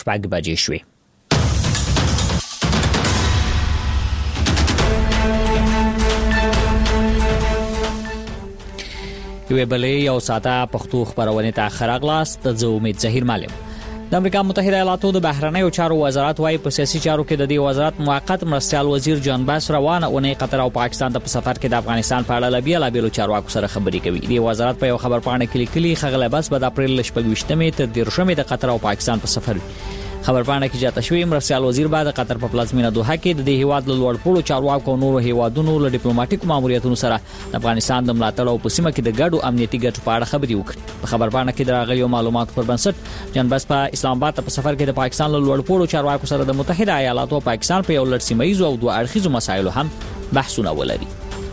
شپږ بجې شوې. یوې بلې یو ساته پښتو خبرونه ته خراغلاست. زه امید ظهیر معلم. د امریکا متحده ایالاتو د بهرنیو چارو وزارت وايي په سیاسي چارو کې د دې وزارت موقت مرستيال وزیر جان باس روانه اونۍ قطر او پاکستان ته په سفر کې د افغانستان په اړه لابیلو چارواکو سره خبرې کوي. د وزارت په یو خبرپاڼه کې لیکلي خغله باس به د اپریل 28 تر 13 د قطر او پاکستان په سفر خبرپاڼه کې جاته شوی مرستيال وزیر بعد قطر په پلازمینه دوحه کې د هیواد له لوړپوړو چارواکو او نورو هیوادونو له ډیپلوماټیک ماموریتونو سره د افغانستان د ملاتړ او په سیمه کې د ګډو امنیتي ګټو په اړه خبرې وکړي. په خبرپاڼه کې دراغلي معلومات پر بنسټ جان باس په اسلام آباد په سفر کې د پاکستان له لوړپوړو چارواکو سره د متحده ایالاتو او پاکستان په یو لړ سیمایي او دوه اړخیزو مسایلو هم بحثونه ولري.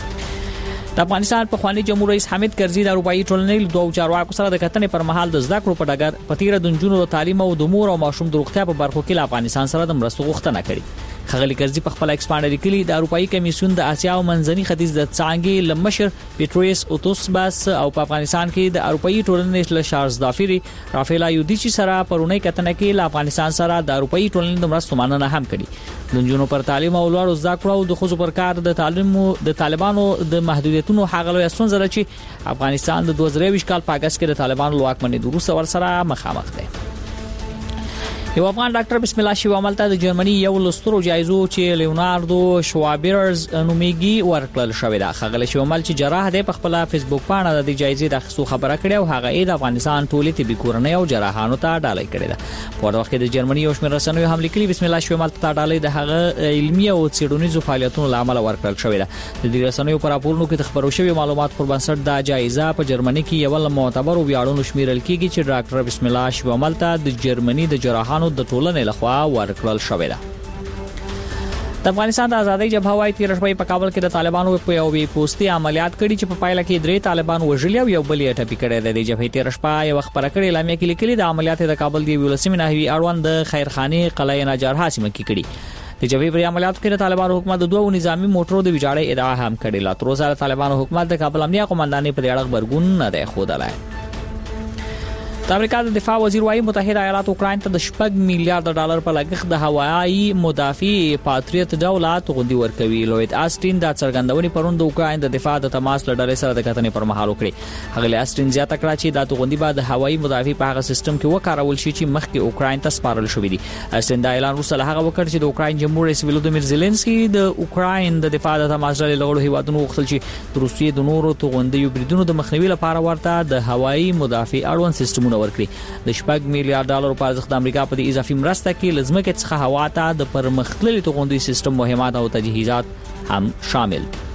د افغانستان په خواني جمهور رئیس حامد کرزي د اروپאי ټولنې له دوه چارواکو سره د کتنې پر مهال د زده کړو په ډګر په تیر د جنونو تعلیم او د مور او ماشوم د روغتیا په برخو کې له افغانستان سره د مرستو غوښتنه کړې. خغلی کرزي په خپل ایکسپانډ لیکلي د اروپאי کمیسیون د آسیا او منځني ختیځ د څانګې لمشر پیټروس اوتوسباس او په افغانستان کې د اروپאי ټولنې له شارز دافری رافیلا یودیچی سره پرونی کتنه کې له افغانستان سره د اروپאי ټولنې د مرستو مننه هم کړې. د جنونو پر تعلیم او لوړو زده کړو او د خصوص پر کار د تعلیم د طالبانو د محدودیتونو حغلو اسونځره چې افغانستان د 2020 کال په اگست کې د طالبانو لواکمنۍ د روس ور سره مخامخ دی. یو افغان ډاکټر بسم الله شیوامل ته د جرمني یو لسترو جایزو چې لیوناردو شوابرز نومیږي ورکړل شوې ده. خغل شیوامل چې جراح دی په خپل فیسبوک باندې د جایزې د اخیستو خبره کړې او هغه د افغانستان ټولې طبي کورنۍ او جراحانو ته ډالۍ کړې ده. په وخت کې د جرمني یو شمېر رسنیو هم لیکلي بسم الله شیوامل ته ډالۍ د هغه علمي او څېړنیزو فعالیتونو لامل ورکړل شوې ده. د دې رسنیو پر راپورونو کې خبرو شوی معلومات پر بنسټ د جایزه په جرمني کې یو معتبر او ویاړونو شمیرل کیږي چې ډاکټر بسم الله شیوامل ته د جرمني د جراحانو د ټولنې لخوا ورکړل شوې ده. د افغانستان د ازادۍ جبهه وايي تیر شپه په کابل کې د طالبانو په یو وی پوسټي عملیات کړي چې په پایله کې 3 طالبان وژلي او یو بل یې ټپي کړی دی. د جبهې تیر شپه یو خبره کړې اعلامیه کې لیکلي د عملیات د کابل دی ولسمي ناحوي اړوند د خیرخانه قلعه نجار حاسمه کې کړي. د جبهې پر عملیاتو کې د طالبانو حکومت د دوه نظامی موټرو د ویجاړۍ ادعا هم کړې. لا تر اوسه طالبانو حکومت د کابل امنیه قومندانۍ په اړه خبرګون نه دی خوده. د امریکا د دفاع وزیر وايي متحده ایالات اوکراین ته د 8 میلیارډ ډالر په لګښت د هوایي مدافع پاتریوت دولت غوندي ورکوي. لوید آستین د څرګندونې پروند د اوکراین د دفاع د تماس لړۍ سره د کتنې پر مهال وکړي. هغه آستین زیاته کړه چې د غوندي بعد هوایي مدافع په هغه سیستم کې وکارول شي چې مخکې اوکراین ته سپارل شوې دي. آستین دا اعلان وروسته هغه وکړ چې د اوکراین جمهور رئیس ولودیمیر زيلنسکي د اوکراین د دفاع د تماس لړۍ لغړو هیوادونو وغوښتل چې د روسیې د نورو توغندیو بریدونو د مخنیوي لپاره ورته د هوایي مدافع اړوند سیستمونه ورکړي. د 8 میلیارډ ډالر په ارزښت د امریکا په اضافي مرسته کې لزمکه څخه هوا ته د پرمختللي توغندي سیستم مهمات او تجهیزات هم شامل دي.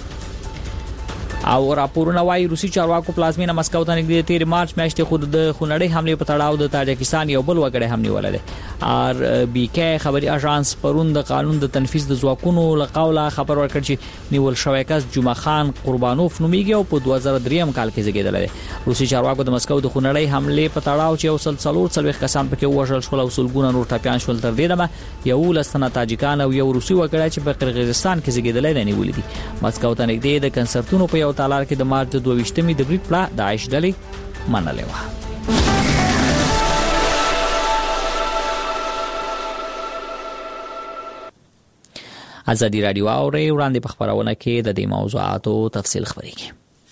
او راپورونه وايي روسي چارواکو پلازمینه مسکو ته نږدې 13 مارچ میاشتې خود د خونړۍ حمله په تړاو د تاجکستان یو بل وګړی هم نیولې ده. ار بي کې خبري اژانس پروند قانون د تنفيذ د ځواکونو لقوله خبر ورکړ چې نیول شوی کس جمعه خان قربانوف نومیږي او په 2003 کال کې زیږیدل دی. روسي چارواکو د مسکو د خونړۍ حمله په تړاو چې یو سلسله کسان پکې وژل شول او سلګونه نور ټپيان شول. تر دې دمه یو لسنه تاجکان او یو روسي وګړی چې په قرغیزستان کې زیږیدل دی نیولې دي. مسکو ته نږدې د کنسرتونو په یو تالار کې د مارچ 22 د بریټ پلا د عائش ډلې منلې و. ازادي رادیو اوري وړاندې په خبرونه کې د دې موضوعاتو تفصیل خبرېږي.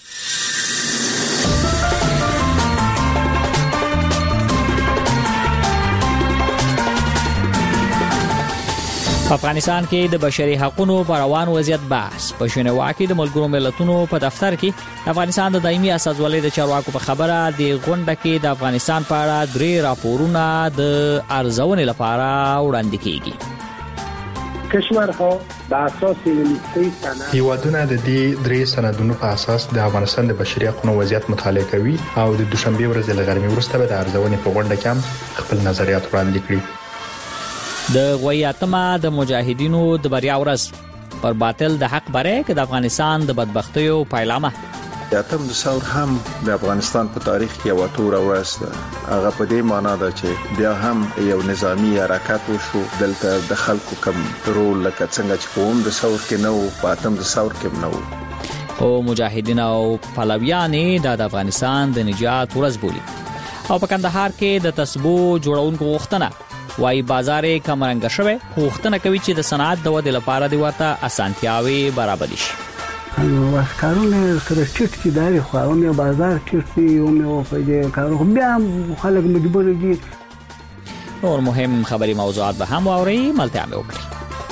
په افغانستان کې د بشري حقوقو پر روان وضعیت بحث په ژنیوا کې د ملګرو ملتونو په دفتر کې افغانستان د دایمي اساسوالۍ د چارواکو په خبره د غونډه کې د افغانستان په اړه 3 راپورونه د ارزونې لپاره وړاندې کیږي. کشورها به اساس لیسته سند هیوادونه د دې 3 سندونو په اساس د افغانستان د بشري حقوقو وضعیت مطالعه کوي او د دوشنبه ورځ له غرمې وروسته به د ارزونې په غونډه کې خپل نظریات وړاندې کړي. د غویاتما د مجاهدینو د بریا ورځ پر باطل د حق بره کې د افغانستان د بدبختیو پایلامه یاتم د ثور هم د افغانستان په تاریخ کې یو تور ورځ ده. هغه په دې معنی ده چې بیا هم یو نظامی حرکت وشو دلته د خلکو کم رول لکه څنګه چې کوم د ثور کې نو پاتم د ثور کې نو او مجاهدین او پلویان د افغانستان د نجات ورځ بولی. او په کندهار کې د تسبو جوړونکو غوښتنه وايي بازار کمرنګ شوی خو وختنه کوي چې د صنعت د ودې لپاره دی ورته اسانتیاوي برابر شي. کارونه سره چټ کې داري خو هم بازار چټ دی او مې په دې کارو بیا خلک مجبور دي. نور مهم خبري موضوعات به هم واوري ملتیا مې وکړي.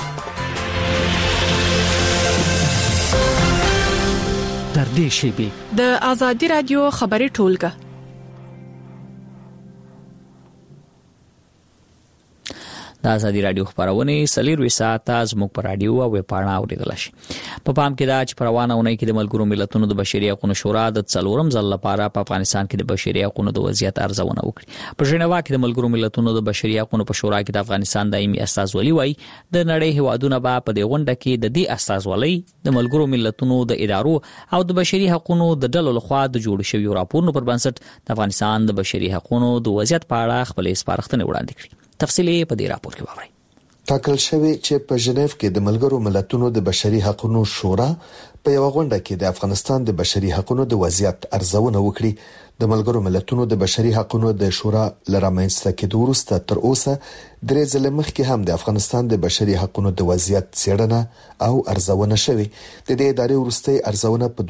در دې شیبې د آزادي رادیو خبري ټولګه د آزادي رادیو خبرونه سلیروي ساعت زموږ پر رادیو او ویب پاڼه اوریدل شي. په پام کې دا چې پروانه ونې کې د ملګرو ملتونو د بشري حقوقو شورا د 4م ځل لپاره په افغانستان کې د بشري حقوقو د وضعیت ارزونه وکړي. په ژنیوا کې د ملګرو ملتونو د بشري حقوقو په شورا کې د افغانستان دایمي استازولي وای د نړۍ هیوادونه به په دې غونډه کې د دې استازولي د ملګرو ملتونو د ادارو او د بشري حقوقو د ډلو لخوا د جوړ شوی راپورونو پر بنسټ د افغانستان د بشري حقوقو د وضعیت په اړه خپل سپارښتنې وړاندې کړي. تفصیلی په دې راپور کې واورئ. ټاکل شوی چې په ژنیف کې د ملګرو ملتونو د بشري حقوقو شورا په یو غونډه کې د افغانستان د بشري حقوقو د وضعیت ارزونه وکړي. د ملګرو ملتونو د بشري حقوقو د شورا لرامنځته کېدو وروسته تر اوسه درې ځله مخکې هم د افغانستان د بشري حقوقو د وضعیت څېړنه او ارزونه شوې. د دې ادارې وروستۍ ارزونه په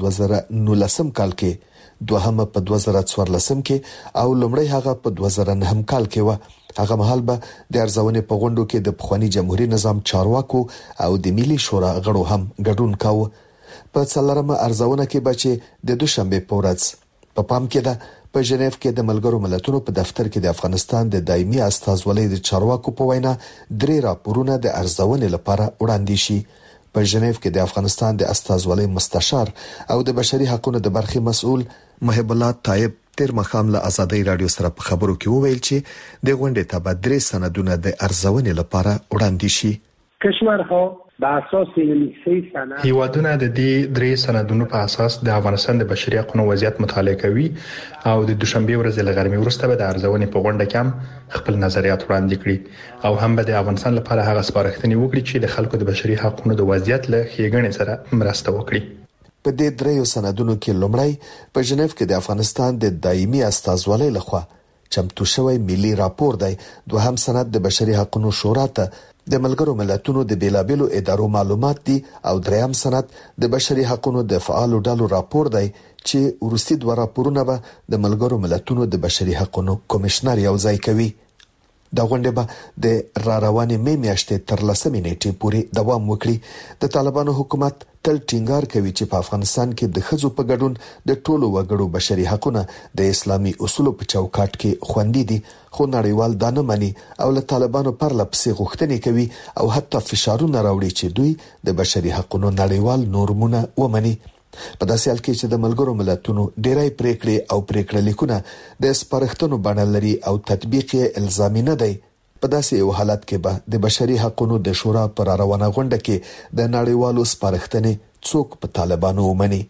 2019 کال کې، دوهمه په 2014 کې او لومړی هغه په 2009 کال کې و. هغه مهال به د ارزونې په غونډو کې د پخوانی جمهوریت نظام چارواکو او د ملي شورا غړو هم ګډون کاوه. په څلورمه ارزونه کې به چې د دوشنبه په ورځ په پام کې ده په ژنیف کې د ملګرو ملتونو په دفتر کې د افغانستان د دایمي استازولۍ د چارواکو په وینا 3 راپورونه د ارزونې لپاره وړاندې شي. په ژنیف کې د افغانستان د استازولۍ مستشار او د بشري حقوقو د برخې مسؤل محب الله طيب تیر مخام له آزادۍ رادیو سره په خبرو کې وویل چې د غونډې ته به 3 سندونه د ارزونې لپاره وړاندې شي. کشورها بر اساس 3 سند هیوادونه د دې 3 سندونو په اساس د افغانستان د بشري حقوقو وضعیت مطالعه کوي او د دوشنبه ورځ له غرمې وروسته به د ارزونې په غونډه کې هم خپل نظریات وړاندې کړي او هم به د افغانستان لپاره هغه سپارښتنې وکړي چې د خلکو د بشري حقوقو د وضعیت له ښېګڼې سره مرسته وکړي. په دې 3 سندونو کې لومړی په ژنیف کې د افغانستان د دایمي استازولۍ لخوا چمتو شوی ملي راپور دی. دوهم سند د بشري حقوقو شورا ته د ملګرو ملتونو د بیلابېلو ادارو معلومات دي او دریم سند د بشري حقوقو د فعالو ډلو راپور دی چې ورستي 2 راپورونه به د ملګرو ملتونو د بشري حقوقو کمشنر یو ځای کوي. دا غونډه به د روانې مې میاشتې تر 10 نیټې پورې دوام وکړي. د طالبانو حکومت تل ټینګار کوي چې په افغانستان کې د ښځو په ګډون د ټولو وګړو بشري حقوقونه د اسلامي اصولو په چوکاټ کې خوندي دي، خو نړیوال دا نه مني او له طالبانو پرله پسې غوښتنې کوي او حتی فشارونه راوړي چې دوی د بشري حقوقو نړیوال نورمونه ومني. په داسې حال کې چې د ملګرو ملتونو ډېری پریکړې او پریکړه لیکونه د سپارښتنو بڼه لري او تطبیق یې الزامي نه دی، په داسې یو حالت کې به د بشري حقوقو د شورا پر روانه غونډه کې د نړیوالو سپارښتنې څوک په طالبانو ومني.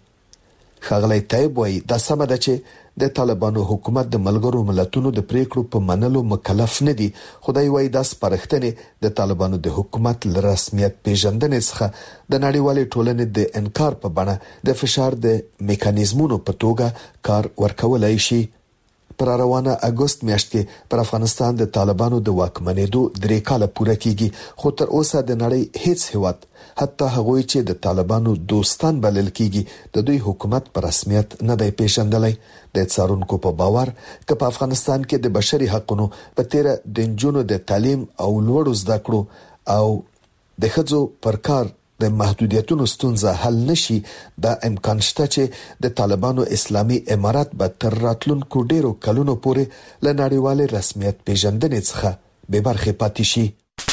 ښاغلی طيب وایي دا سمه ده چې د طالبانو حکومت د ملګرو ملتونو د پریکړو په منلو مکلف نه دي. خدای وایي دا سپارښتنې د طالبانو د حکومت ل رسمیت پیژندنې څخه د نړیوالې ټولنې د انکار په بڼه د فشار د میکانیزمونو په توګه کار ورکولای شي. پر روانه اگست میاشت کې پر افغانستان د طالبانو د واکمنېدو 3 کال پوره کیږي، خو تر اوسه د نړۍ هیڅ هیواد حتی هغه چې د طالبانو دوستان بلل کیږي د دوی حکومت پر رسمیت نه دی پیژندلی. د څارونکو په باور چې په افغانستان کې د بشري حقوقو په تیر د جنونو د تعلیم او لوړو زده کړو او د ښځو پر کار د محدودیتونو ستونزه حل نشي، دا امکان شته چې د طالبانو اسلامي امارات به تر راتلونکو ډیرو کلونو پورې له نړیوال رسمیت پیژندنې څخه به برخه پاتې شي.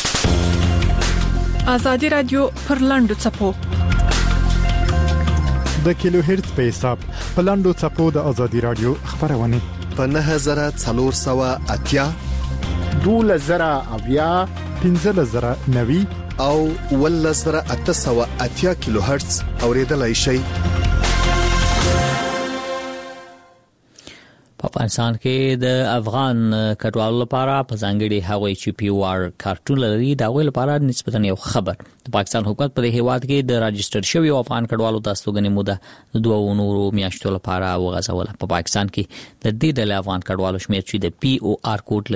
آزادي رادیو پر لاندو چپو د کیلو هرتز په حساب په لاندو چپو د آزادي رادیو خبرونه په 9480 2000 15090 او 1880 کیلو هرتز اوریدلای شي. په افغانستان کې د افغان کډوالو لپاره په ځانګړي هغوی چې POR کارتون لري دا غوښتل لپاره نسبتاً یو خبر د پاکستان حکومت په هیواد کې د راجستر شوی افغان کډوالو د استوګنې موده 2 نورو میاشتو لپاره وغځوله. په پاکستان کې د دې ډول افغان کډوالو شمېر چې د POR کوډ لري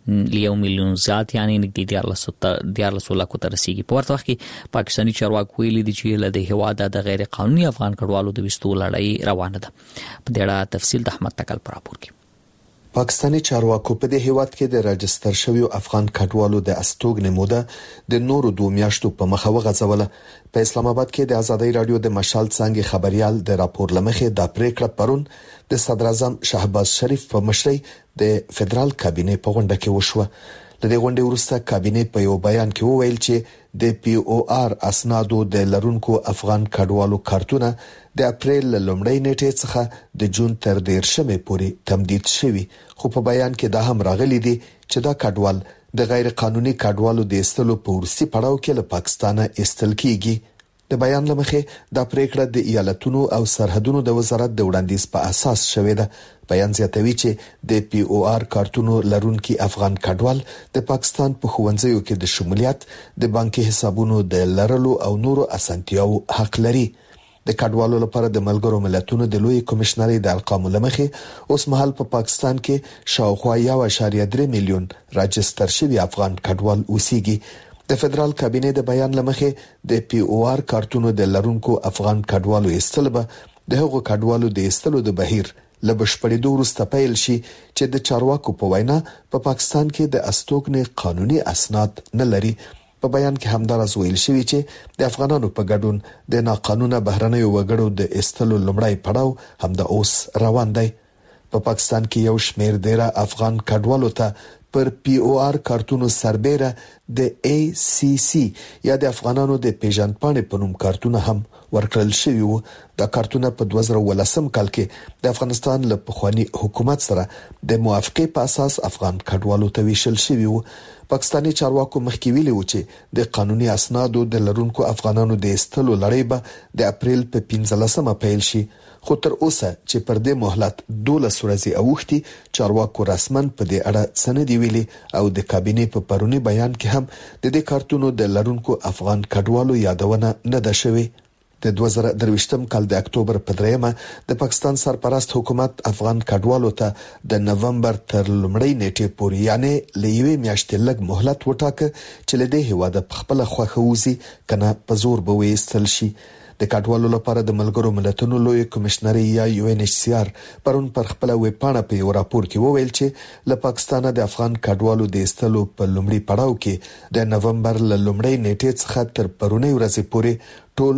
1 میلیون زیات یعنی نږدې 14 لکو ته رسیدي. په ورته وخت کې پاکستاني چارواکي ویلي دي چې له هیواد د غیر قانوني افغان کډوالو د وستو لړۍ روانه ده. په دې اړه تفصیل د احمد تکل پر راپور کې. پاکستاني چارواکو په دې هیواد کې د راجستر شویو افغان کډوالو د استوګنې موده د نورو 2 میاشتو په مخه وغځوله. په اسلام آباد کې د ازادي رادیو د مشال څنګه خبريال د راپور لمخې د پریکړه پرون د صدر اعظم شهباز شریف په مشرۍ د فدرال کابینه په غونډه کې وشوه. د دې غونډې وروسته کابینه په یو بیان کې وویل چې د پی او آر اسنادو د لرونکو افغان کډوالو کارتونه د اپریل لومړۍ نیټې څخه د جون تر 13 پورې تمدید شوي. خو په بیان کې دا هم راغلي دي چې دا کډوال د غیر قانوني کډوالو د استلو په ورسي پړاو کې له پاکستانه استل کیږي. د بیان لمخې د پریکړه د ایالتونو او سرحدونو د وزارت د وړاندیز په اساس شوې ده. بیان زیاتوي چې د پی او آر کارتونو لرونکي افغان کډوال د پاکستان په خوندزیو کې د شمولیت د بانکي حسابونو د لرلو او نورو اسانتیاو حق لري. د کډوالو لپاره د ملګرو ملتونو د لوی کمشنري د ارقامو لمخې اوس مهال په پاکستان کې شاوخوا 1.3 میلیون راجستر شوی افغان کډوال اوسېږي. د فدرال کابینه د بیان لمخې د پی او آر کارتونو د لرونکو افغان کډوالو استلبه د هغو کډوالو د استلو د بهیر لبشپړېدو وروسته پیل شي چې د چارواکو په وینا په پاکستان کې د استوګنې قانوني اسناد نه لري. په بیان کې همدارس ویل شوی چې د افغانانو په ګډون د ناقانونه بهرنیو وګړو د استلو لمړی پړاو هم د اوس روان دی. په پاکستان کې یو شمېر ډیره افغان کډوالو ته پر پی او آر کارتونو سربېره د ای سی سی یا د افغانانو د پیژندپاڼې په نوم کارتونه هم ورکړل شوی وو. دا کارتونه په 2018 کال کې د افغانستان له پخوانی حکومت سره د موافقې په اساس افغان کډوالو ته ویشل شوی وو. پاکستاني چارواکو مخکې ویلي و چې د قانوني اسنادو د لرونکو افغانانو د استلو لړۍ به د اپریل په 15مه پیل شي. خو تر اوسه چې پر دې مهلت 12 ورځې اوختي چارواکو رسمن په دې اړه څه نه دی ویلي او د کابینه په پرونی بیان کې هم د دې کارتونو د لرونکو افغان کډوالو یادونه نه ده شوې. د 2023 کال د اکتوبر په 3مه د پاکستان سرپرست حکومت افغان کډوالو ته د نومبر تر لومړۍ نیټې پورې یعنی لېوي میاشتې لږ مهلت وټاکه چې له دې هواده په خپل خوخه وزي کنه په زور به وېستل شي. د کډوالو لپاره د ملګرو ملتونو لوی کمشنري یا یو ان ایچ سی آر پرون پر خپل ویب پاڼه په یو راپور کې وویل چې له پاکستانه د افغان کډوالو د استلو په لومړي پړاو کې د نومبر له لومړۍ نیټې څخه تر پرونی ورځې پورې ټول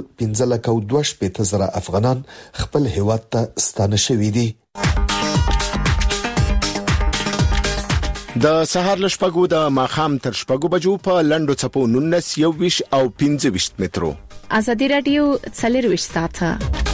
15,200 افغانان خپل هیواد ته ستانه شوي دي. د سهار لشپګو د ماخام تر شپګو بجو په لندو چپو 19 21 او 25 مترو. ازادي رادیو 24 ساعته.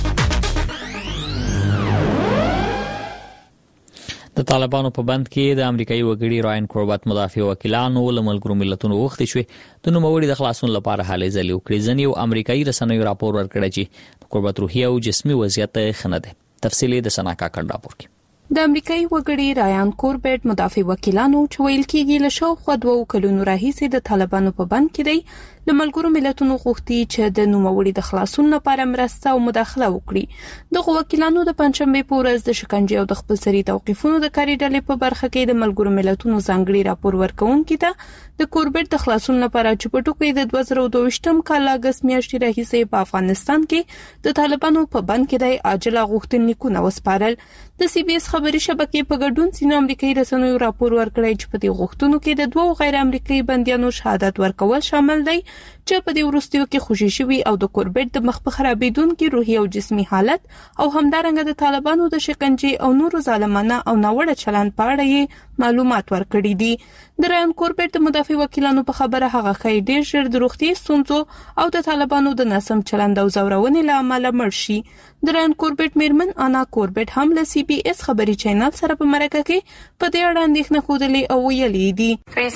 د طالبانو په بند کې د امریکایي وګړي راین کوربت مدافع وکیلانو له ملګرو ملتونو وغوښتي شوی د نوموړي د خلاصون لپاره هلې ځلې وکړي. ځینې یو امریکایي رسنیو راپور ورکړی چې کوربت روحي او جسمي وضعیت خنه ده. تفصیلي د سناکا کډ راپور کې. د امریکایي وګړي رایان کوربت مدافع وکیلانو چې ویل کېږي له شاوخوا 2 کلونو راهیسې د طالبانو په بند کې دی له ملګرو ملتونو غوښتي چې د نوموړي د خلاصون لپاره مرسته او مداخله وکړي. دغه وکیلانو د پنځشنبه په ورځ د شکنجې او د خپلسري توقیفونو د کاري ډلې په برخه کې د ملګرو ملتونو ځانګړي راپور ورکونکي ته د کوربت د خلاصون لپاره چې په ټوکې د 2022 کال اگست میاشتې راهیسې په افغانستان کې د طالبانو په بند کې د عاجله غوښتنلیکونه وسپارل. د سی بي اس خبري شبکې په ګډون سینه امریکایي رسنیو راپور ورکړی چې په دې غوښتنو کې د 2 غیر امریکایي بنديانو شهادت ورکول شامل دی چې په دې وروستیو کې خوشي شوي او د کوربت د مخ په خرابېدونکو روحي او جسمي حالت او همدارنګه د طالبانو د شکنجې او نورو ظالمانه او ناوړه چلند په اړه یې معلومات ورکړي دي. د رایان کوربت د مدافع وکیلانو په خبره هغه خې ډېر ژر د روغتي ستونزو او د طالبانو د ناسم چلند او زورونې له امله مړ شي. د رایان کوربت میرمن انا کوربت هم له سی بي اس خبري چینل سره په مرکه کې په دې اړه اندېښنه خوده او ویلي دي.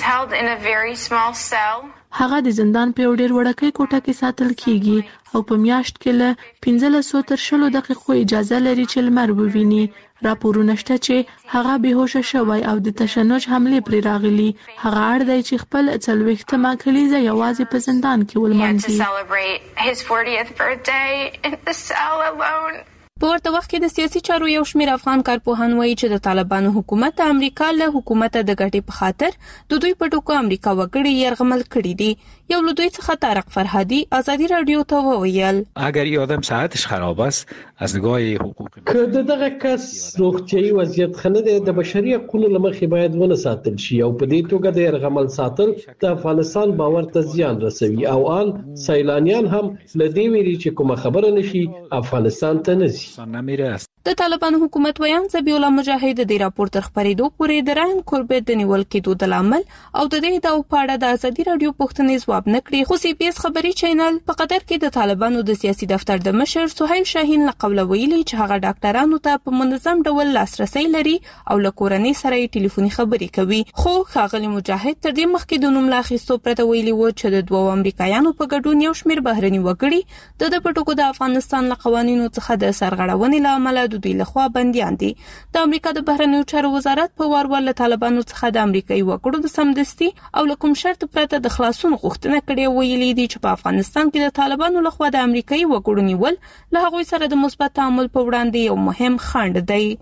هغه د زندان په ډېر وړکې کوټه کې ساتل کیږي او په میاشت کې له 1500 تر 20 دقیقو اجازه لري چې لمر وویني. راپورونه شته چې هغه بهوشه شوی او د تشنج حمله پر راغلی. هغه اړ دی چې خپل 40مه کلیزه یوازې په زندان کې ولمانځي. په ورته وخت کې د سیاسي چارو یو شمېر افغان کارپوهان وایي چې د طالبانو حکومت د امریکا له حکومت د ګټې په خاطر د دوی په ټکو امریکا وګړي يرغمل کړي دي. یو له دوی څخه طارق فرهادي آزادی رادیو ته وویل اگر یه آدم صحتش خراب است از نگاه حقوق که دغه کس روغتیايي وضعیت خنه د بشري حقوقو لمخې باید ونه ساتل شي او په دې توګه د يرغمل ساتل د افغانستان باور ته زیان رسوي او ان سیلانیان هم لدی ویری چې کومه خبره نشي افغانستان ته نشي. د طالبانو حکومت ویان ذبیح الله مجاهد د راپور تر خبرېدو پورې د رایان کوربیټ د نیول کېدو د عمل او د دې د پاړه د ازادي رادیو پوښتنې ځواب نه کړی. خو سی پی اس خبري چینل په قطر کې د طالبانو د سیاسي دفتر د مشر سهیل شاهین لقب ویلي چې هغه ډاکټرانو ته په منظم ډول لاسرسي لري او له کورنۍ سره ټلیفوني خبرې کوي. خو ښاغلي مجاهد تر دې مخکې د نوم لاخیستو پرته ویلي و چې د دوه امریکایانو په ګډون یو شمېر بهرني وګړي د پټوکو د افغانستان له قوانینو څخه د سرغړونې لامل د دوی لخوا بنديان دي. د امریکا د بهرنیو چارو وزارت په وار له طالبانو څخه د امریکایي وګړو د سمدستي او له کوم شرط پرته د خلاصون غوښتنه کړې ویلي دي چې په افغانستان کې د طالبانو لخوا د امریکایي وګړو نیول له هغوی سره د مثبت تعامل په وړاندې یو مهم خنډ دی.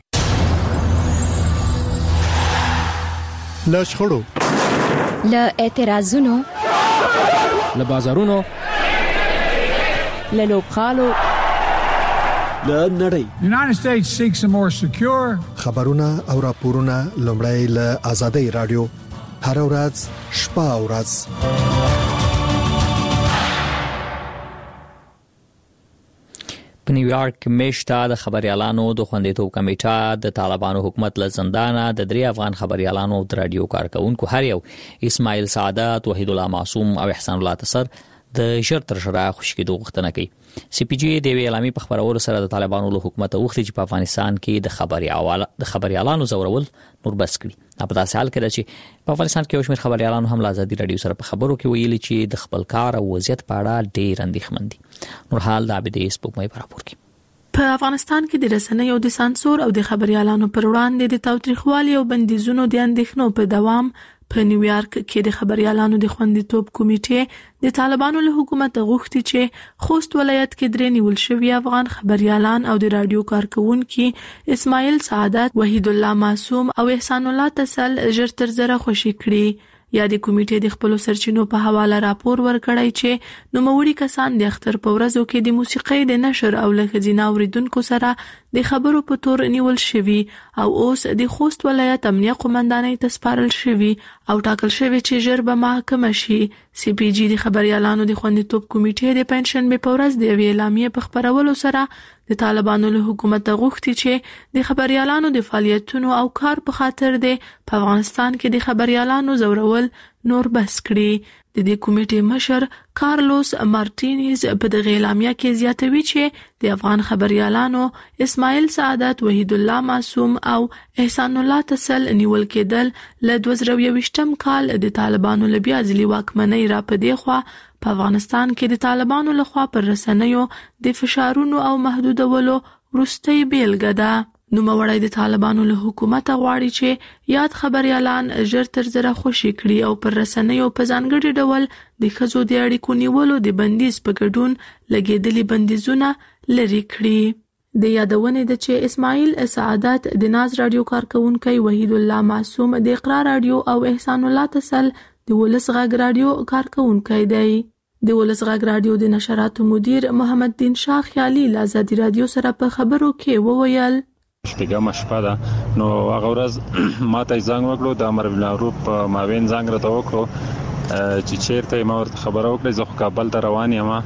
له شخړو، له اعتراضونو، له بازارونو، له لوبخالو، له نړۍ. United States seeks a more secure. خبرونه او راپورونه لومړی له آزادۍ رادیو هر ورځ شپه او ورځ. په نیویارک میشته د خبريالانو د خوندیتوب کمیټه د طالبانو حکومت له زندانه د 3 افغان خبريالانو د رادیو کارکونکو هر یو اسماعیل سعادت، وحید الله معصوم او احسان الله تسر د ژر تر ژره خوشکېدو غوښتنه کوي. سی پی جی د اعلامي په خبرولو سره د طالبانو له حکومت وغوښتي چې په افغانستان کې د خبريالانو زورول نور بس کړي. په داسې حال کې چې په افغانستان کې یو شمېر خبريالانو هم آزادي رادیو سره په خبرو کې ویلي چې د خپل کار او وضعیت په اړه ډېر اندېښمن دي. نور حال د عبدالعزیز سپوږمۍ په راپور کې. په افغانستان کې د رسنیو د سانسور او د خبريالانو پر وړاندې د تاوتریخوالي او بندیزونو د اندېښنو په دوام په نیویارک کې د خبريالانو د خوندیتوب کمیټې د طالبانو له حکومت غوښتي چې خوست ولایت کې درې نیول شوي افغان خبريالان او د رادیو کارکونکي اسماعیل سعادت، وحید الله معصوم او احسان الله تسل ژر تر ژره خوشي کړي. یا د کمیټې د خپل سرچینو په حواله راپور ورکړی چې نوموړي کسان د اختر په ورځو کې د موسیقۍ د نشر او له ښځینه اوریدونکو سره د خبرو په تور نیول شوي او اوس د خوست ولایت امنیه قومندانۍ ته سپارل شوي او ټاکل شوي چې ژر به محاکمه شي. سی پی جی د خبريالانو د خوندیتوب کمیټې د پنځشنبه په ورځ د یوې اعلامیې په خبرولو سره د طالبانو له حکومت غوښتي چې د خبريالانو د فعالیتونو او کار په خاطر په افغانستان کې د خبريالانو زورول نور بس کړي. د دې کمیټې مشر کارلوس مارټینز په دغه اعلامیه کې زیاتوي چې د افغان خبريالانو اسماعیل سعادت، وحید الله معصوم او احسان الله تسل نیول کېدل له 2020 کال د طالبانو له بیا ځلي واکمنۍ را پدې خوا په افغانستان کې د طالبانو لخوا پر رسنیو د فشارونو او محدودولو وروستۍ بیلګه ده. نوموړی د طالبانو له حکومت غواړي چې یاد خبريالان ژر تر ژره خوشي کړي او پر رسنیو په ځانګړي ډول د ښځو د اړیکو نیولو د بندیز په ګډون لګېدلي بندیزونه لري کړي. د یادونې ده چې اسماعیل سعادت د ناز رادیو کارکونکي، وحید الله معصوم د اقرا رادیو او احسان الله تسل د ولس غږ رادیو کارکونکي دی. د ولس غږ رادیو د نشراتو مدیر محمد دین شاه خیالي له آزادي رادیو سره په خبرو کې وویل شپږم شپه ده نو هغه ورځ ماته زنګ وکړو د امر بالمعروف ماوین زنګ راته وکړو چې چیرته ما ورته خبره وکړه زه کابل ته روان یم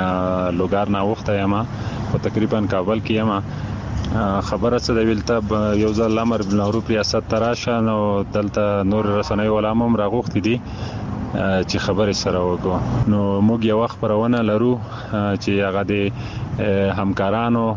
لوګار نه وخته یم او تقریبا کابل کې یم خبره څه د ویلته یو ځل امر بالمعروف ریاست تراشه نو دلته نور رسنۍ علماء راغوښتي دي چې خبرې سره وکړو نو موږ یو وخت پرونه لرو چې هغه د همکارانو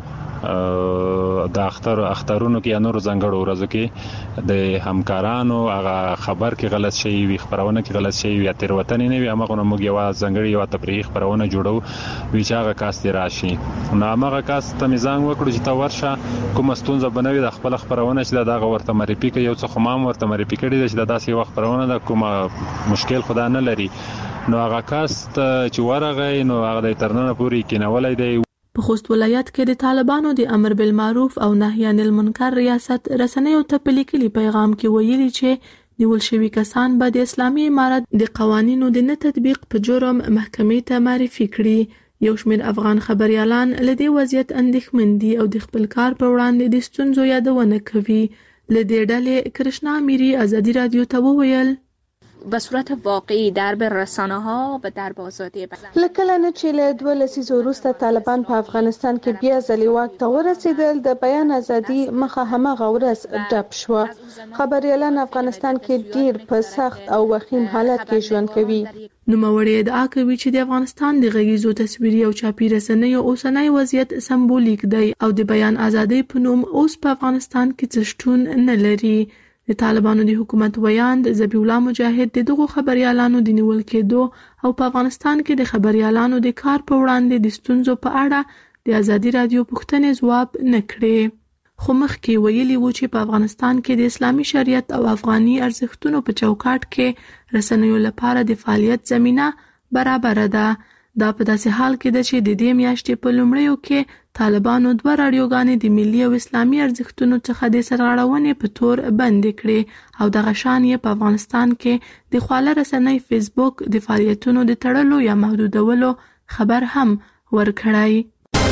د اخترونو کې نور ځنګړو ورځو کې د همکارانو هغه خبر کې غلط شي وي خبرونه کې غلط شي وي تیروتنه نه وي هغه نو موږ یو ځنګړي یو تفریح خبرونه جوړو وی چې هغه کاست راشي نو هغه کاست ته میزان وکړو چې تا ورشه کوم ستونزه بنوي د خپل خبرونه چې دا ورته مریپی کې یو څه خمام ورته مریپی کړي چې داسې وخت خبرونه د کومه مشکل خدا نه لري نو هغه کاست چې ورغی نو هغه د ترنه پوری کینولای دی. په خوست ولایت کې د طالبانو د امر بالمعروف او نهی عن المنکر ریاست رسنیو ته په لیکلي پیغام کې ویلي چې نیول شوي کسان به د اسلامي امارت د قوانینو د نه تطبیق په جرم محکمې ته معرفي کړي. یو شمېر افغان خبريالان له دې وضعیت اندېښمن دي او د خپل کار پر وړاندې د ستونزو یادونه کوي. له دې ډلې کرشنا میری ازادي رادیو ته وویل به صورت واقعی درب رسانه‌ها و درب آزادی بیان. لکه نه چې له 2 لسیزو وروسته طالبان په افغانستان کې بیا ځلې واک ته ورسېدل، د بیان ازادي مخه همغه ورځ ډپ شو. خبريالان افغانستان کې ډیر په سخت او وخیم حالت کې ژوند کوي. نوموړی ادعا کوي چې د افغانستان د غږیزو تصویري او چاپي رسنیو اوسنی وضعیت سمبولیک دی او د بیان ازادي په نوم اوس په افغانستان کې څه شتون نه لري. د طالبانو د حکومت ویاند ذبیح الله مجاهد د دغو خبريالانو د نیول کېدو او په افغانستان کې د خبريالانو د کار په وړاندې د ستونزو په اړه د ازادي رادیو پوښتنې ځواب نه کړې. خو مخکې ویلي وو چې په افغانستان کې د اسلامي شریعت او افغاني ارزښتونو په چوکاټ کې رسنیو لپاره د فعالیت زمينه برابر ده. دا په داسې حال کې ده چې د دې میاشتې په لومړیو کې طالبانو 2 رادیوګانې د ملي او اسلامي ارزښتونو څخه د سرغړونې په تور بند کړې او د غشان یې په افغانستان کې د خواله رسنۍ فیسبوک د فعالیتونو د تړلو یا محدودولو خبر هم ورکړی.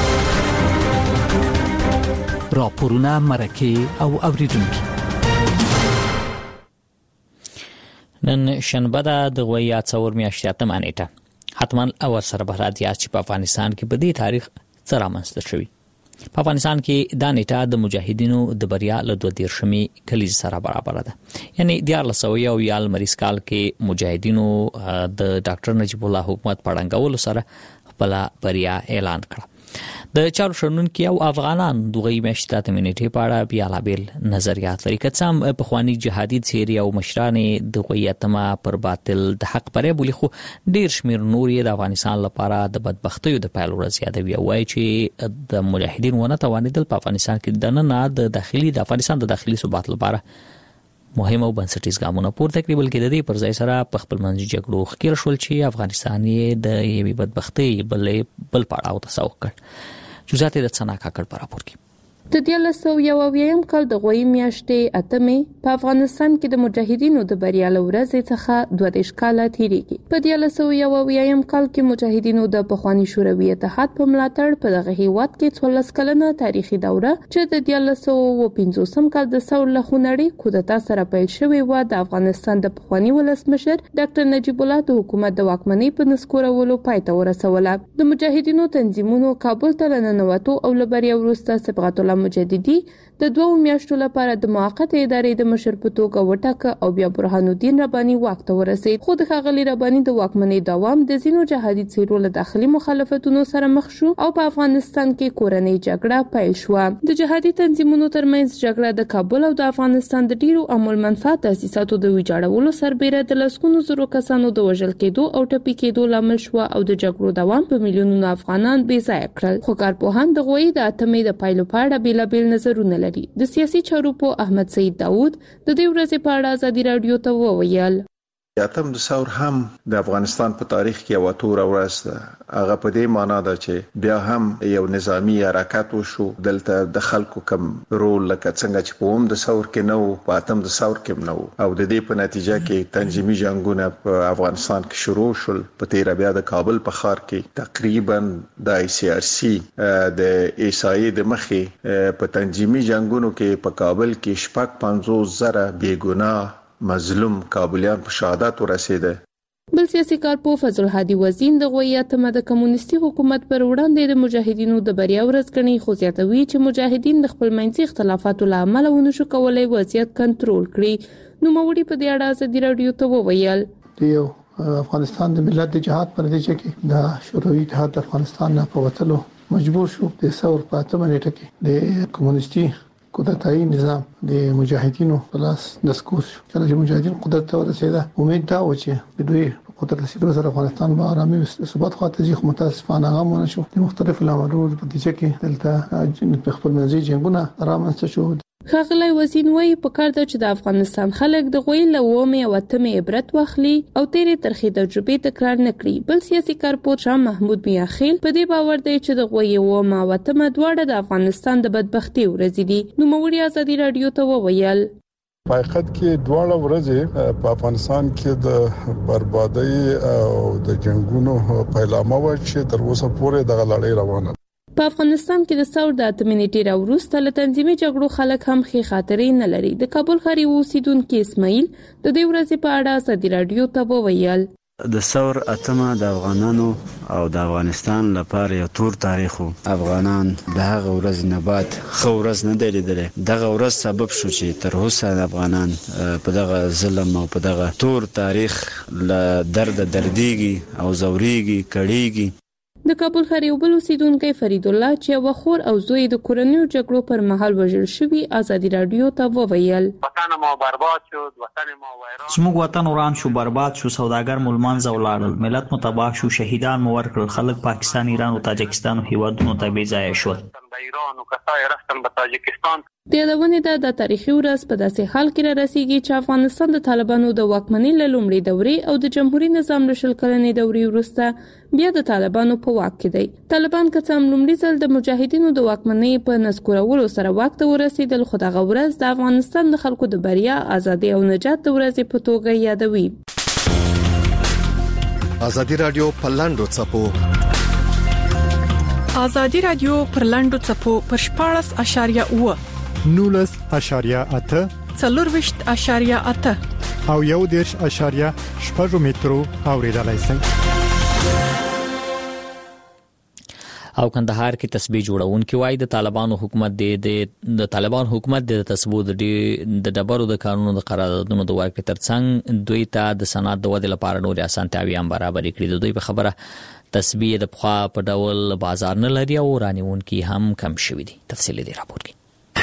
راپورونه مرکه او اوریدونکو نن شنبه د غویا څور میاشتې نیټه حتما اول سره بهرات یا چې په افغانستان کې په دې تاریخ څه رامنځته شوی. په افغانستان کې دا نیټه د مجاهدینو د بریا له 22مې کلیز سره برابر ده. یعنی 1900 مریض کال کې مجاهدینو د ډاکټر نجیب الله حکومت پړنګولو سره خپل بریا اعلان کړ. د چارو شنونکو او افغانان دغه میاشتې د منیټې په اړه بیا لابل نظریات لري. کڅم په خواني جهادي سیری او مشران د غویتما پر باطل د حق پرې بولی خو ډیر شمیر نور د افغانستان لپاره د بدبختیو د پایلو زیاتوي. وایي چې د مجاهدین ونه توانیدل په افغانستان کې د نه د افغانستان د داخلي ثبات لپاره مهم او بنسټیز ګامونه پورته کړي، بلکې د دې پر ځای سره په خپل منځي جګړو ښکېل شول چې افغانستان یې د یوې بدبختۍ بل پړاو ته سوق کړ. جزئیات د څنا کاکړ پر راپور کې د 1901 کال د غوي میاشتې اتمې په افغانستان کې د مجاهدینو د بریا لورځ څخه 22 کال تیریږي. په 1901 کال کې مجاهدینو د پخوانی شوروي اتحاد په ملاتړ په دغه هیواد کې 14 کلنه تاریخي دوره چې د 1950 کال د ثور له خونړي کودتا سره پیل شوې و د افغانستان د پخوانی ولسمشر ډاکټر نجیب الله د حکومت د واکمنۍ په نسکورولو پای ته ورسوله. د مجاهدینو تنظیمونو کابل ته لننوتو او لبریا وروسته صبغت الله مجددي د 2 میاشتو لپاره د موقته ادارې د مشر په توګه وټاکه او بیا برهان الدین رباني واک ته ورسید. خو د ښاغلي رباني د واکمنۍ دوام د زینو جهادي څیرو له داخلي مخالفتونو سره مخ شو او په افغانستان کې کورنۍ جګړه پیل شو. د جهادي تنظیمونو ترمنځ جګړه د کابل او د افغانستان د ډیرو عمل منفعت تاسیساتو د ویجاړولو سربېره د لسګونو زرو کسانو د وژل کېدو او ټپي کېدو لامل شو او د جګړو دوام په میلیونونو افغانان بې ځای کړل. خو کارپوهان د غوي د اتمې د پایلو په اړه بیلابیل نظرونه لري. د سیاسي چارو په احمد سید داوود د دې ورځې په اړه ازادي رادیو ته وویل اتم د ثور هم د افغانستان په تاریخ کې یو تور ورځ ده. هغه په دې معنی ده چې بیا هم یو نظامی حرکت وشو دلته د خلکو کم رول لکه څنګه چې په د ثور کې نو په اتم د ثور کې نو او د دې په نتیجه کې تنظیمي جنگونه په افغانستان کې شروع شول. په تیر بیا د کابل په ښار کې تقریبا د ICRC د ایسای د مخې په تنظیمي جنگونو کې په کابل کې 50,000 بیګناه مظلوم کابلیان په شهادت ورسیده. بل سیاسي کارپوه فضل هادي وزین د غویاتمه د کمونیستي حکومت پر وړاندې د مجاهدینو د بریا ورځ ګڼي، خو زیاتوي چې مجاهدین د خپل منځي اختلافاتو له امله ونشو کولای وضعیت کنټرول کړي. نو موري په دې اړه ازادي رادیو ته وویل د افغانستان د ملت د جهاد پر نتیجه کې د شوروي اتحاد افغانستان نه په وتلو مجبور شو. د ثور په اتمه نیټه کې د کمونیستي کودتایي نظام د مجاهدینو په لاس نسکور شو. کله چې مجاهدین قدرت ته ورسېده امید دا و چې د دوی قدرت رسیدو سره افغانستان به آرامي ثبات خواته ځي، خو متاسفانه هغه ونه شو. د مختلفو لاملونو په نتیجه کې دلته خپل منځي جنگونه رامنځته شو. ښاغلی وزین وایي پکار ده چې د افغانستان خلک د غوی له ومې او اتمې عبرت واخلي او تیرې ترخې تجربې تکرار نه کړي. بل سیاسي کارپوه شاه محمود میاخیل په دې باور دی چې د غوی ومه او اتمه دواړه د افغانستان د بدبختي ورځې دي. نوموړي ازادي رادیو ته وویل په حقیقت کې دواړه ورځې په افغانستان کې د بربادۍ او د جنگونو پیلامه و چې تر اوسه پورې د لړۍ روانه. په افغانستان کې د ثور د اتمې نیټې راوروسته له تنظیمي جګړو خلک هم ښې خاطرې نه لري. د کابل ښار اوسیدونکو اسماعیل د دې ورځې په اړه ازادي رادیو ته وویل د ثور اتمه د افغانانو او د افغانستان لپاره یو تور تاریخ وو. افغانان د هغه ورځ نه بعد خو ورځ نه دی لیدلی. دغه ورځ سبب شو چې تر اوسه د افغانان په دغه ظلم او په دغه تور تاریخ له درد دردیږي او زوريږي کړيږي. د کابل ښار یو بل اوسیدونکی فرید الله چې یو خور او زوی د کورنیو جګړو پر مهال وژل شوی ازادي رادیو ته وویل وطن ما برباد شد، وطن ما ویران. زموږ وطن وران شو، برباد شو، سوداګر مو لمنځه ولاړل، ملت مو تباه شو، شهیدان مو ورکړل، خلک پاکستان، ایران او تاجکستان هیوادونو ته بې ځایه شول. ایران او کسای رفتن به تاجکستان. د یادونې د تاریخي ورځ په داسې حال کې را رسیږي چې افغانستان د طالبانو د واکمنۍ له لومړۍ دورې او د جمهوریت نظام له شل کلنې دورې وروسته بیا د طالبانو په واک کې دی. طالبان که څه هم لومړي ځل د مجاهدینو د واکمنۍ په نسکورولو سره واک ته ورسېدل، خو دغه ورځ د افغانستان د خلکو د بریا، ازادۍ او نجات د ورځې په توګه یادوي. ازادي رادیو په لاندو څپو ازادي رادیو پر لاندو څپو پر 14.8 19.8 4.8 او 1.8 مترو اوریدلای شئ. او کندهار کې تسبیح جوړونکي وایي د طالبانو حکومت د تسبو د ډبرو د قانونو د قراردادونو د ورکړې ترڅنګ دوی ته د صنعت د ودې لپاره نورې اسانتیاوې هم برابرې کړې. د دوی په خبره تسبیح د پخوا په ډول بازار نه لري او رانیونکي هم کم شوي دي. تفصیل دی راپور کې.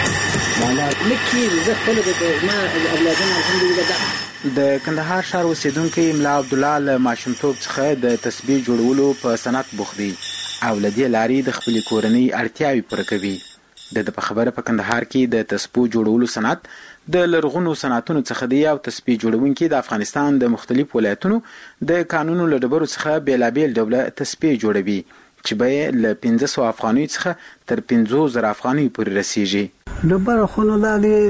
د کندهار ښار اوسیدونکي ملا عبدالله له ماشومتوب څخه د تسبیح جوړولو په صنعت بوخت دی او لدې لاري د خپل کورنۍ اړتیاوې پوره کوي. د په خبره په کندهار کې د تسبیح جوړولو صنعت د لرغونو صنعتونو څخه دی او تسبیح جوړونکي د افغانستان د مختلف ولایتونو د قانونو له ډبرو څخه بیلابیل ډوله تسبیح جوړوي چې به له 1500 افغانۍ څخه تر 5000 افغانۍ پورې رسیږي. ډبره خو نه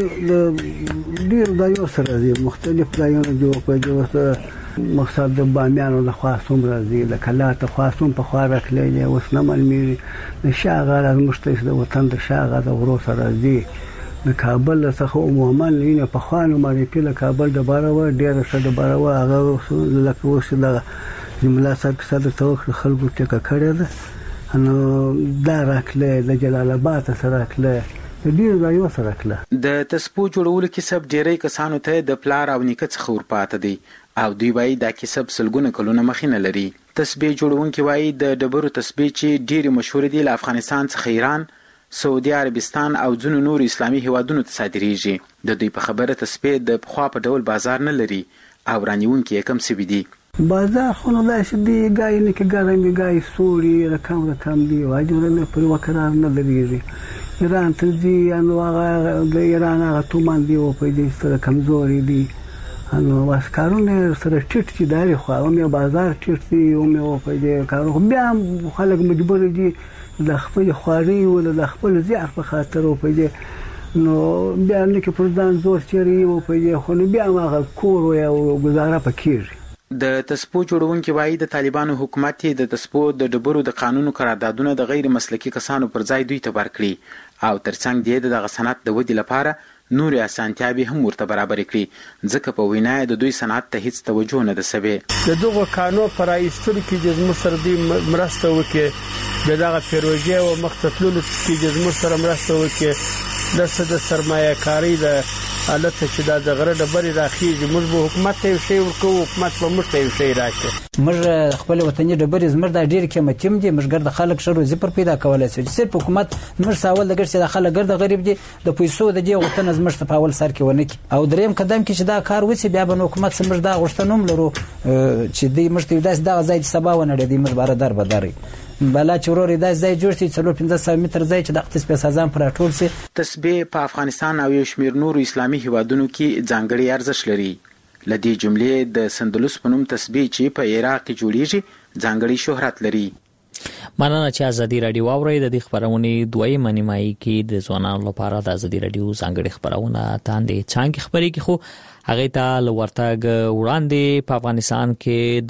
د ډیر ځایو سره دي، مختلف ځایونه جوړ کړي. مقصد د بامیانو د خاصوم راځي، د کلاته خاصوم په خوا راکلي، اوس نه معلومي د شاغه از مشترک د وطن د شاغه د غرو سره راځي. د کابل څخه عموما نه په خوانو باندې په کابل د بارو ډیر څه د بارو هغه لکه اوس د جمله صاحب توخ خلکو ټکه کړی ده نو دا راکله د جلال آباد سره راکله ډیر ځایو سره راکله. د تسبیح جوړولو کسب ډیری کسانو ته د پلار او نیکه څخه ورپاته دی او دوی وایي دا کسب سلګونه کلونه مخینه لري. تسبیح جوړونکي وایي د ډبرو تسبیح چې ډیره مشهور دي له افغانستان څخه ایران، سعودي عربستان او ځینو نور اسلامي هیوادونو ته صادریږي. د دوی په خبره تسبیح د پخوا په ډول بازار نه لري او رانیونکي کم سوي دي. بازار خو نه داسې دی، ګای نه کې ګرمي ګای سوري رقم دی واجب په وکړه نه لري. ایران ته ځي نو هغه د ایران هغه تومان دی او په دې سره کمزوري دي نو واسکارونه سره ټیټ چې داري خو هم بازار ټیټ دی او مې په دې کارو بیا خلک مجبور دي د خپل خواري او د خپل زیار په خاطر او په دې نو بیا نه کې پردان زور چیري او په دې خو بیا هغه کور او گزاره پکېږي. د تسبیح جوړونکي وایي د طالبانو حکومت د تسبیح د ډبرو د قانونو قراردادونه د غیر مسلکي کسانو پر ځای دوی ته ورکړي او ترڅنګ د دغه صنعت د ودې لپاره نورې اسانتیاوې هم ورته برابر کړي ځکه په وینا د دوی صنعت ته هیڅ توجه نه ده سوی. د دغه قانون پر ایستلو کې د زموږ سره د مرسته وکړي، دغه پروژې او مختصلو کې د زموږ سره مرسته وکړي، د سرمایه کاری د حالت چې د غره ډبرې راخیږي. موږ به حکومت ته یو شی ورکو، حکومت به موږ ته یو شی راکړي. موږ خپل وطني ډبرې زموږ د ډیر قیمتي دي، موږ ګرد خلک شرو زپر پیدا کولای شي. صرف حکومت موږ ساول د ګر چې د خلک ګرد غریب دي د پیسو د دې غوښتنه زموږ په اول سر کې ونه کی او دریم قدم کې چې دا کار وسی بیا به حکومت سمج دا غوښتنوم لرو چې دې مشته داس دا ځای سبا ونه دې موږ بار در بداري بلا چوروري د ځای جوړ شي 350 متر ځای چې د اختصاص سازان پر ټول سي. تسبیح په افغانستان او یو شمېر نورو اسلامي هیوادونو کې ځانګړي ارزښت لري. لدې جملې د سندلوس په نوم تسبیح چې په عراق کې جوړیږي ځانګړي شهرت لري. مننه چې ازادي رادیو واوري. د دې خبرونې دویمه نیمایي کې د ځوانانو لپاره د ازادي رادیو ځانګړي خبرونه تاندې څنګه خبرې کې خو هغه ته لورتګ وړاندې په افغانستان کې